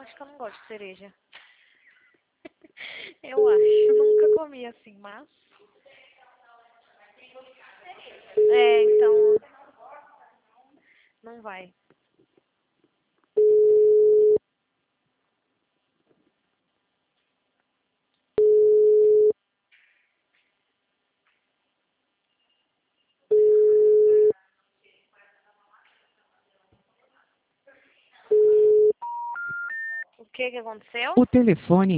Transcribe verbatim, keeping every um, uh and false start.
acho que eu não gosto de cereja. Eu acho. Nunca comi assim, mas... É, então... Não vai. O que que aconteceu? O telefone